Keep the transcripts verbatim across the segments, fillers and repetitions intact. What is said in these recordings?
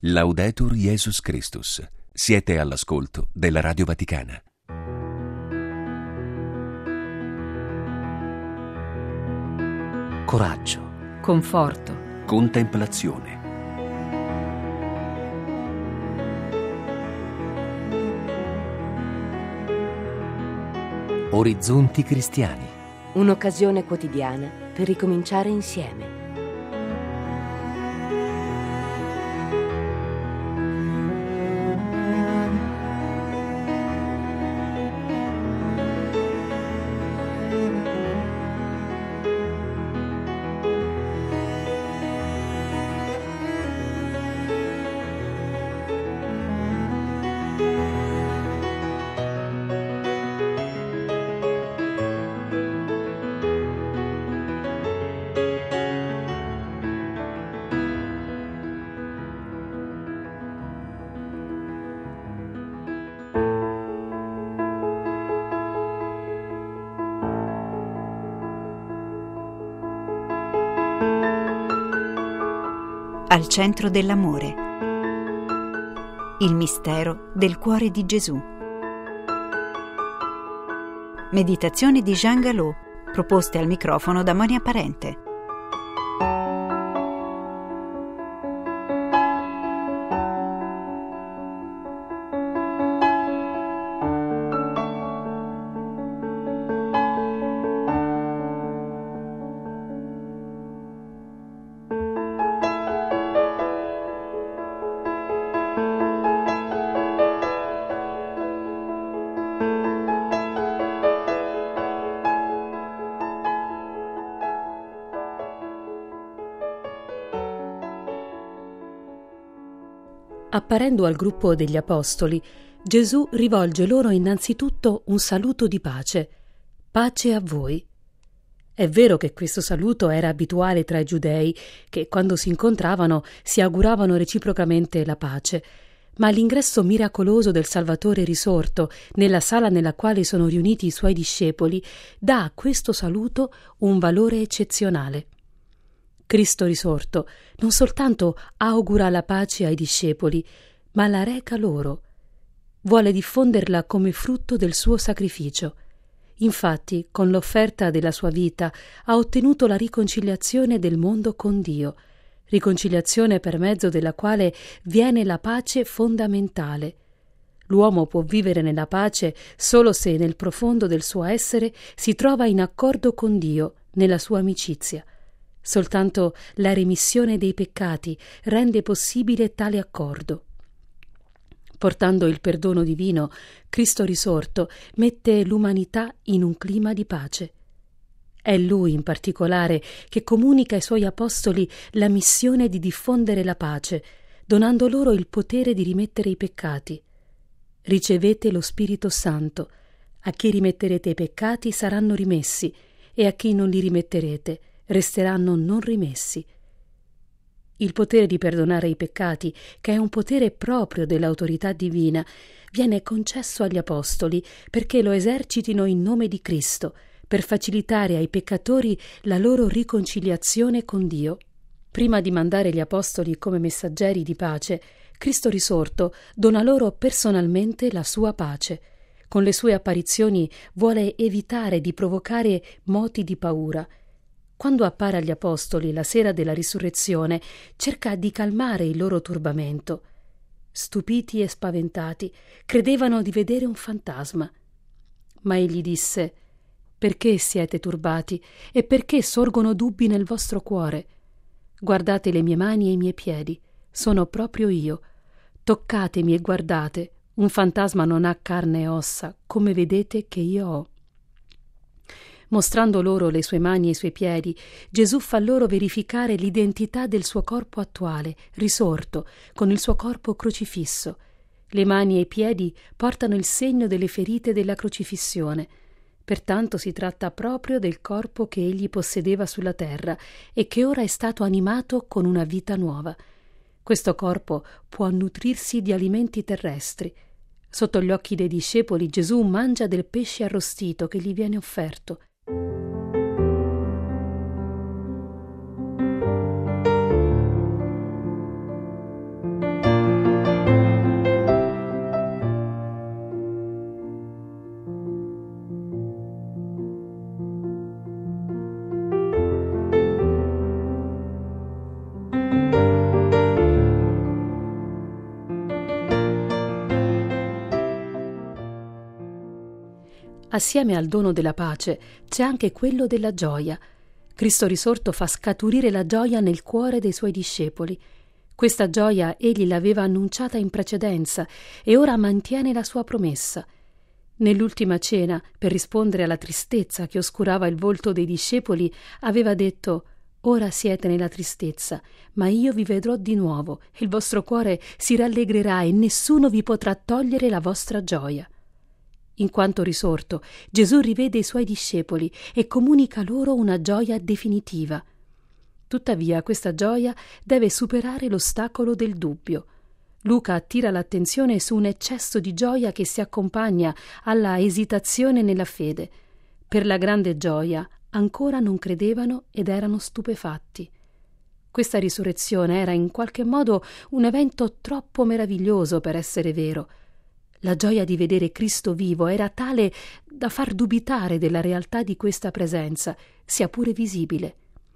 Laudetur Jesus Christus. Siete all'ascolto della Radio Vaticana. Coraggio, conforto, Contemplazione. orizzonti cristiani. Un'occasione quotidiana per ricominciare insieme. Al centro dell'amore. Il mistero del cuore di Gesù. Meditazioni di Jean Galot, proposte al microfono da Monia Parente. Apparendo al gruppo degli apostoli, Gesù rivolge loro innanzitutto un saluto di pace. Pace a voi. È vero che questo saluto era abituale tra i giudei, che quando si incontravano si auguravano reciprocamente la pace, ma l'ingresso miracoloso del Salvatore risorto nella sala nella quale sono riuniti i suoi discepoli dà a questo saluto un valore eccezionale. Cristo risorto non soltanto augura la pace ai discepoli, ma la reca loro. Vuole diffonderla come frutto del suo sacrificio. Infatti, con l'offerta della sua vita, ha ottenuto la riconciliazione del mondo con Dio, riconciliazione per mezzo della quale viene la pace fondamentale. L'uomo può vivere nella pace solo se nel profondo del suo essere si trova in accordo con Dio, nella sua amicizia. Soltanto la remissione dei peccati rende possibile tale accordo. Portando il perdono divino, Cristo risorto mette l'umanità in un clima di pace. È Lui in particolare che comunica ai Suoi apostoli la missione di diffondere la pace, donando loro il potere di rimettere i peccati. Ricevete lo Spirito Santo. A chi rimetterete i peccati saranno rimessi, e a chi non li rimetterete resteranno non rimessi. Il potere di perdonare i peccati, che è un potere proprio dell'autorità divina, viene concesso agli apostoli perché lo esercitino in nome di Cristo, per facilitare ai peccatori la loro riconciliazione con Dio. Prima di mandare gli apostoli come messaggeri di pace, Cristo risorto dona loro personalmente la sua pace. Con le sue apparizioni vuole evitare di provocare moti di paura. Quando appare agli apostoli la sera della risurrezione, cerca di calmare il loro turbamento. Stupiti e spaventati, credevano di vedere un fantasma. Ma egli disse: «Perché siete turbati e perché sorgono dubbi nel vostro cuore? Guardate le mie mani e i miei piedi, sono proprio io. Toccatemi e guardate, un fantasma non ha carne e ossa, come vedete che io ho». Mostrando loro le sue mani e i suoi piedi, Gesù fa loro verificare l'identità del suo corpo attuale, risorto, con il suo corpo crocifisso. Le mani e i piedi portano il segno delle ferite della crocifissione. Pertanto si tratta proprio del corpo che egli possedeva sulla terra e che ora è stato animato con una vita nuova. Questo corpo può nutrirsi di alimenti terrestri. Sotto gli occhi dei discepoli Gesù mangia del pesce arrostito che gli viene offerto. Assieme al dono della pace c'è anche quello della gioia. Cristo risorto fa scaturire la gioia nel cuore dei suoi discepoli. Questa gioia egli l'aveva annunciata in precedenza e ora mantiene la sua promessa. Nell'ultima cena, per rispondere alla tristezza che oscurava il volto dei discepoli, aveva detto: «Ora siete nella tristezza, ma io vi vedrò di nuovo, il vostro cuore si rallegrerà e nessuno vi potrà togliere la vostra gioia». In quanto risorto, Gesù rivede i suoi discepoli e comunica loro una gioia definitiva. Tuttavia, questa gioia deve superare l'ostacolo del dubbio. Luca attira l'attenzione su un eccesso di gioia che si accompagna alla esitazione nella fede. Per la grande gioia ancora non credevano ed erano stupefatti. Questa risurrezione era in qualche modo un evento troppo meraviglioso per essere vero. La gioia di vedere Cristo vivo era tale da far dubitare della realtà di questa presenza, sia pure visibile.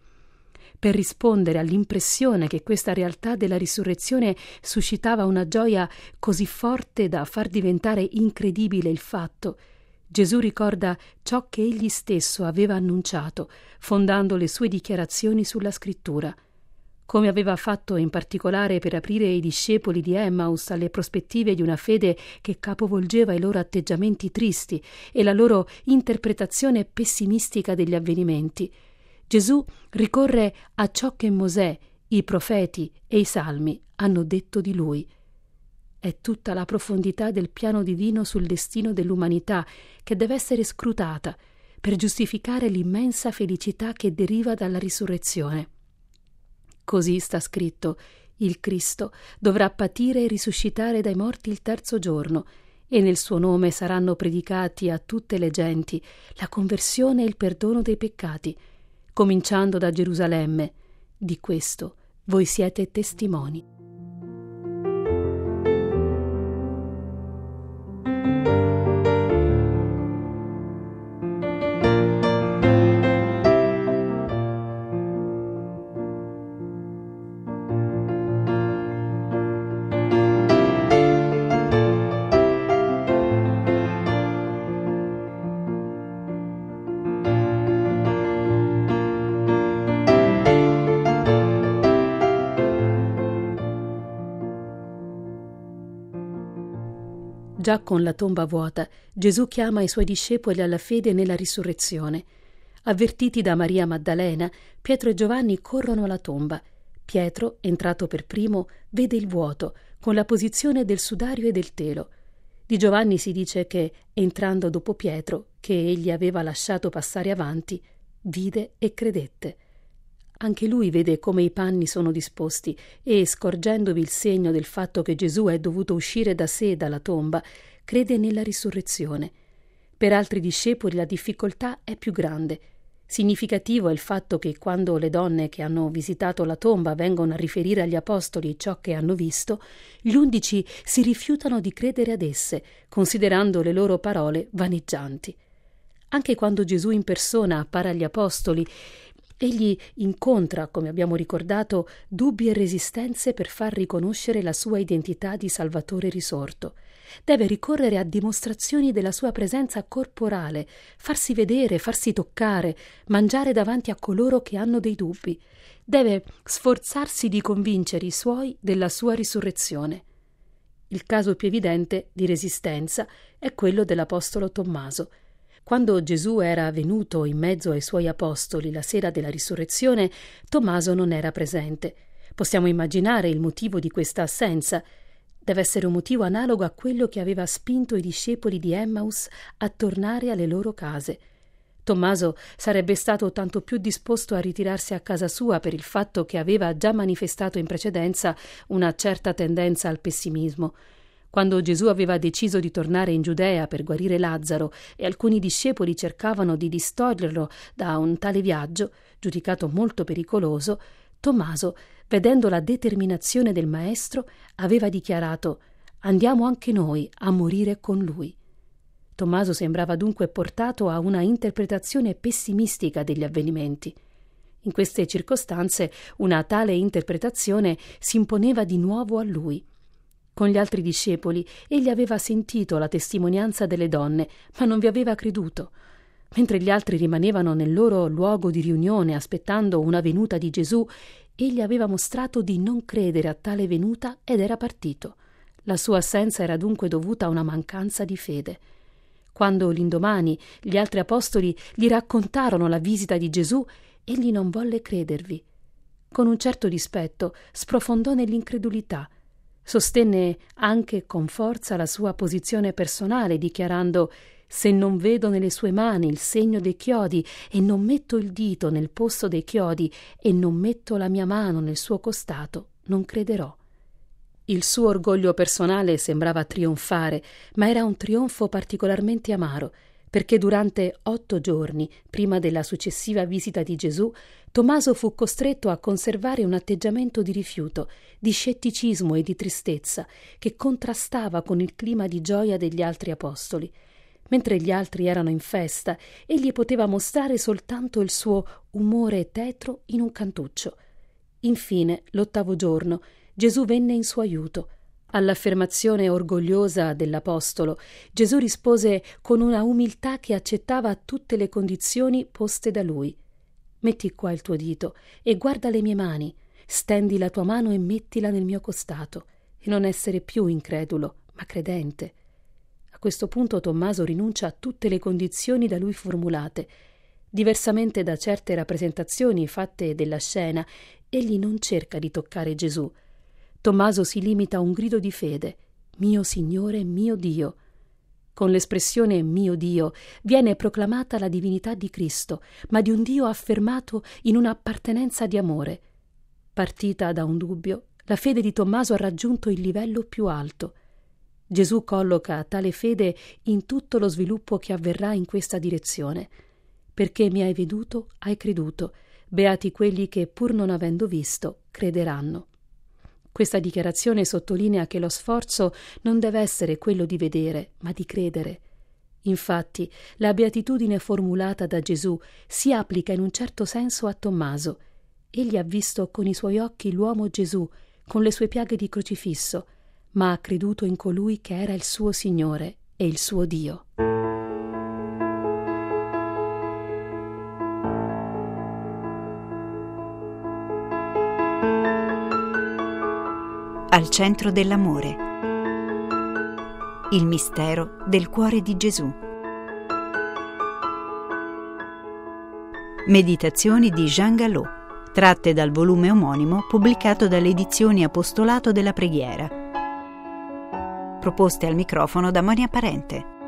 Per rispondere all'impressione che questa realtà della risurrezione suscitava una gioia così forte da far diventare incredibile il fatto, Gesù ricorda ciò che egli stesso aveva annunciato, fondando le sue dichiarazioni sulla Scrittura. Come aveva fatto in particolare per aprire i discepoli di Emmaus alle prospettive di una fede che capovolgeva i loro atteggiamenti tristi e la loro interpretazione pessimistica degli avvenimenti, Gesù ricorre a ciò che Mosè, i profeti e i salmi hanno detto di lui. È tutta la profondità del piano divino sul destino dell'umanità che deve essere scrutata per giustificare l'immensa felicità che deriva dalla risurrezione. Così sta scritto: il Cristo dovrà patire e risuscitare dai morti il terzo giorno, e nel suo nome saranno predicati a tutte le genti la conversione e il perdono dei peccati, cominciando da Gerusalemme. Di questo voi siete testimoni. Già con la tomba vuota, Gesù chiama i suoi discepoli alla fede nella risurrezione. Avvertiti da Maria Maddalena, Pietro e Giovanni corrono alla tomba. Pietro, entrato per primo, vede il vuoto, con la posizione del sudario e del telo. Di Giovanni si dice che, entrando dopo Pietro, che egli aveva lasciato passare avanti, vide e credette. Anche lui vede come i panni sono disposti e, scorgendovi il segno del fatto che Gesù è dovuto uscire da sé dalla tomba, crede nella risurrezione. Per altri discepoli la difficoltà è più grande. Significativo è il fatto che quando le donne che hanno visitato la tomba vengono a riferire agli apostoli ciò che hanno visto, gli undici si rifiutano di credere ad esse, considerando le loro parole vaneggianti. Anche quando Gesù in persona appare agli apostoli, egli incontra, come abbiamo ricordato, dubbi e resistenze per far riconoscere la sua identità di Salvatore risorto. Deve ricorrere a dimostrazioni della sua presenza corporale, farsi vedere, farsi toccare, mangiare davanti a coloro che hanno dei dubbi. Deve sforzarsi di convincere i suoi della sua risurrezione. Il caso più evidente di resistenza è quello dell'apostolo Tommaso. Quando Gesù era venuto in mezzo ai suoi apostoli la sera della risurrezione, Tommaso non era presente. Possiamo immaginare il motivo di questa assenza. Deve essere un motivo analogo a quello che aveva spinto i discepoli di Emmaus a tornare alle loro case. Tommaso sarebbe stato tanto più disposto a ritirarsi a casa sua per il fatto che aveva già manifestato in precedenza una certa tendenza al pessimismo. Quando Gesù aveva deciso di tornare in Giudea per guarire Lazzaro e alcuni discepoli cercavano di distoglierlo da un tale viaggio, giudicato molto pericoloso, Tommaso, vedendo la determinazione del Maestro, aveva dichiarato: «Andiamo anche noi a morire con lui». Tommaso sembrava dunque portato a una interpretazione pessimistica degli avvenimenti. In queste circostanze una tale interpretazione si imponeva di nuovo a lui. con gli altri discepoli. Egli aveva sentito la testimonianza delle donne, ma non vi aveva creduto. Mentre gli altri rimanevano nel loro luogo di riunione aspettando una venuta di Gesù, egli aveva mostrato di non credere a tale venuta ed era partito. La sua assenza era dunque dovuta a una mancanza di fede. Quando l'indomani gli altri apostoli gli raccontarono la visita di Gesù, egli non volle credervi. Con un certo dispetto sprofondò nell'incredulità. Sostenne anche con forza la sua posizione personale, dichiarando: «Se non vedo nelle sue mani il segno dei chiodi e non metto il dito nel posto dei chiodi e non metto la mia mano nel suo costato, non crederò». Il suo orgoglio personale sembrava trionfare, ma era un trionfo particolarmente amaro, perché durante otto giorni, prima della successiva visita di Gesù, Tommaso fu costretto a conservare un atteggiamento di rifiuto, di scetticismo e di tristezza, che contrastava con il clima di gioia degli altri apostoli. Mentre gli altri erano in festa, egli poteva mostrare soltanto il suo umore tetro in un cantuccio. Infine, l'ottavo giorno, Gesù venne in suo aiuto. All'affermazione orgogliosa dell'apostolo, Gesù rispose con una umiltà che accettava tutte le condizioni poste da lui. «Metti qua il tuo dito e guarda le mie mani, stendi la tua mano e mettila nel mio costato, e non essere più incredulo, ma credente». A questo punto Tommaso rinuncia a tutte le condizioni da lui formulate. Diversamente da certe rappresentazioni fatte della scena, egli non cerca di toccare Gesù. Tommaso si limita a un grido di fede: «Mio Signore, mio Dio». Con l'espressione «mio Dio» viene proclamata la divinità di Cristo, ma di un Dio affermato in un'appartenenza di amore. Partita da un dubbio, la fede di Tommaso ha raggiunto il livello più alto. Gesù colloca tale fede in tutto lo sviluppo che avverrà in questa direzione. «Perché mi hai veduto, hai creduto. Beati quelli che, pur non avendo visto, crederanno». Questa dichiarazione sottolinea che lo sforzo non deve essere quello di vedere, ma di credere. Infatti, la beatitudine formulata da Gesù si applica in un certo senso a Tommaso. Egli ha visto con i suoi occhi l'uomo Gesù, con le sue piaghe di crocifisso, ma ha creduto in colui che era il suo Signore e il suo Dio. Al centro dell'amore. Il mistero del cuore di Gesù. Meditazioni di Jean Galot, tratte dal volume omonimo pubblicato dalle edizioni Apostolato della Preghiera. Proposte al microfono da Monia Parente.